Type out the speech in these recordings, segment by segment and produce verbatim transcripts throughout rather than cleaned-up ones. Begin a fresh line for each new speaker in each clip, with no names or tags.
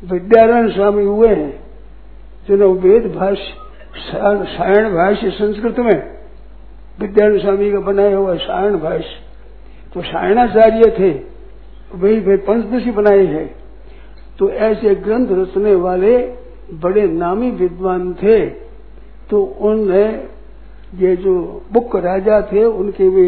विद्यारायण स्वामी हुए हैं जिन्होंने वेद भाष्य सायण भाष्य संस्कृत में विद्यारायण स्वामी का बनाया हुआ सायण भाष्य, तो सायणाचार्य थे, वही वे पंचदशी बनाए हैं। तो ऐसे ग्रंथ रचने वाले बड़े नामी विद्वान थे। तो उनने ये जो बुक राजा थे उनके वे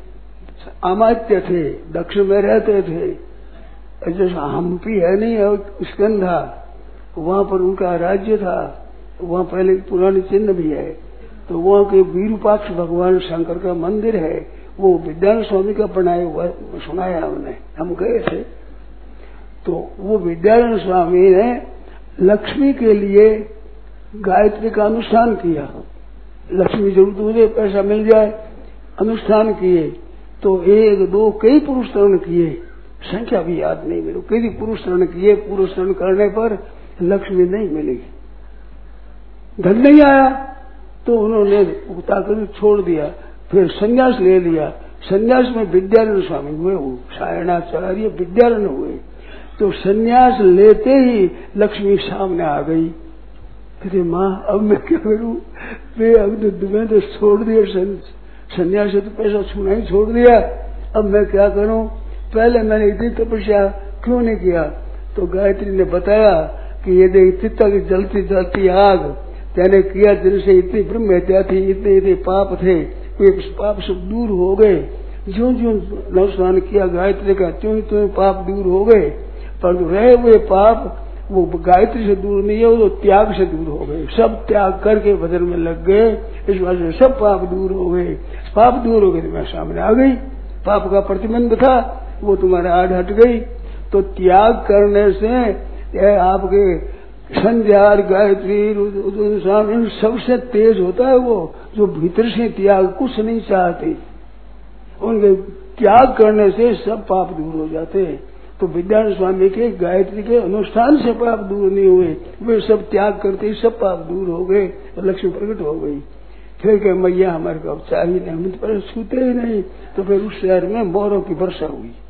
अमात्य थे, दक्षिण में रहते थे। जैसे हम्पी है नहीं स्कंधा, वहां पर उनका राज्य था, वहां पहले पुराने चिन्ह भी है। तो वहां के विरूपाक्ष भगवान शंकर का मंदिर है, वो विद्यारायण स्वामी का बनाया हुआ सुनाया हमने, हम गए थे। तो वो विद्यारायण स्वामी ने लक्ष्मी के लिए गायत्री का अनुष्ठान किया। लक्ष्मी जरूर मुझे पैसा मिल जाए, अनुष्ठान किए। तो एक दो कई पुरुष तरण किए, संख्या भी याद नहीं मिली, कई पुरुष तरण किए। पुरुष तरण करने पर लक्ष्मी नहीं मिलेगी, धन नहीं आया, तो उन्होंने उगता कर छोड़ दिया। फिर संन्यास ले लिया। संन्यास में विद्यारायण स्वामी हुए, वो सायणाचार्य विद्यारायण हुए। तो संन्यास लेते ही लक्ष्मी सामने आ गई। कहते माँ अब मैं क्या करूं, वे अब तो मैं तो छोड़ दिया, संन्यास से तो पैसा छूना ही छोड़ दिया, अब मैं क्या करूं। पहले मैंने इतनी तपस्या क्यों नहीं किया। तो गायत्री ने बताया कि ये देख चित्ता की जलती जलती आग तेने किया, जिनसे इतनी ब्रह्म हत्या थी, इतने इतने पाप थे, वे पाप सब दूर हो गए। ज्यो ज्यो नवस्नान किया गायत्री का, त्यों त्यों पाप दूर हो गए। पर रहे हुए पाप वो गायत्री से दूर नहीं है, वो त्याग से दूर हो गए। सब त्याग करके भजन में लग गए, इस वजह से सब पाप दूर हो गए। पाप दूर हो गए तो मैं सामने आ गई, पाप का प्रतिबंध था वो तुम्हारे आड़ हट गई। तो त्याग करने से आपके संध्या गायत्री इन सबसे तेज होता है वो जो भीतर से त्याग कुछ नहीं चाहते, उनके त्याग करने से सब पाप दूर हो जाते हैं। तो विद्यारायण स्वामी के गायत्री के अनुष्ठान से पाप दूर नहीं हुए, वे सब त्याग करते ही सब पाप दूर हो गए और लक्ष्मी प्रकट हो गई। फिर कहे मैया हमारे को अब चाहिए नहीं, हम तो पहले छूते ही नहीं। तो फिर उस शहर में मोरों की वर्षा हुई।